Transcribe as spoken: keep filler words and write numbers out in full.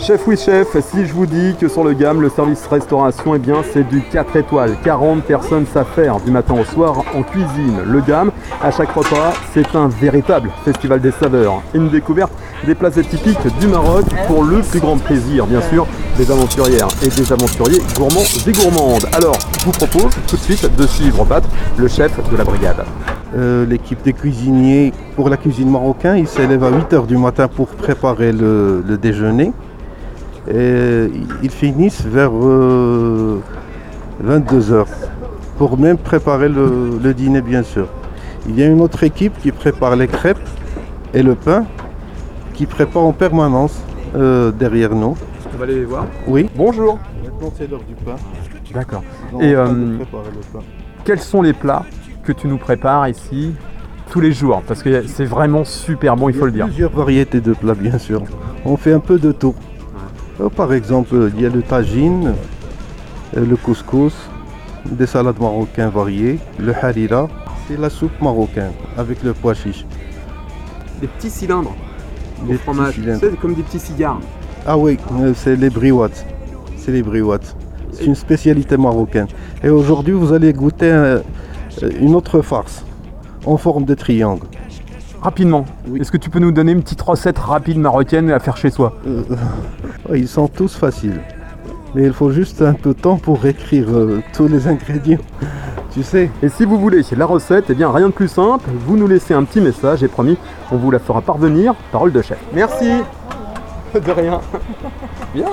Chef oui chef, si je vous dis que sur le G A M, le service restauration, eh bien c'est du quatre étoiles. quarante personnes savent faire du matin au soir en cuisine. Le G A M, à chaque repas, c'est un véritable festival des saveurs. Une découverte des plats typiques du Maroc pour le plus grand plaisir, bien sûr, des aventurières et des aventuriers gourmands et gourmandes. Alors, je vous propose tout de suite de suivre Pat, le chef de la brigade. Euh, l'équipe des cuisiniers pour la cuisine marocaine, ils s'élèvent à huit heures du matin pour préparer le, le déjeuner. Et ils finissent vers euh, vingt-deux heures pour même préparer le, le dîner, bien sûr. Il y a une autre équipe qui prépare les crêpes et le pain, qui prépare en permanence euh, derrière nous. On va aller les voir. Oui. Bonjour. Maintenant c'est l'heure du pain. D'accord. Donc, Et on va euh, préparer le pain. quels sont les plats que tu nous prépares ici tous les jours? Parce que c'est vraiment super bon, il faut le dire. Il y a plusieurs variétés de plats, bien sûr. On fait un peu de tout. Euh, Par exemple, il y a le tagine, euh, le couscous, des salades marocaines variées, le harira, c'est la soupe marocaine avec le pois chiche. Des petits cylindres au Des fromage, petits tu cylindres. sais, comme des petits cigares. Ah oui, euh, c'est les briouates. C'est les briouates. C'est une spécialité marocaine. Et aujourd'hui, vous allez goûter euh, une autre farce en forme de triangle. Rapidement, Oui. est-ce que tu peux nous donner une petite recette rapide marocaine à faire chez soi? Euh, euh, ils sont tous faciles. Mais il faut juste un peu de temps pour écrire euh, tous les ingrédients. Tu sais. Et si vous voulez la recette, eh bien rien de plus simple, vous nous laissez un petit message et promis, on vous la fera parvenir, parole de chef. Merci. De rien. Bien.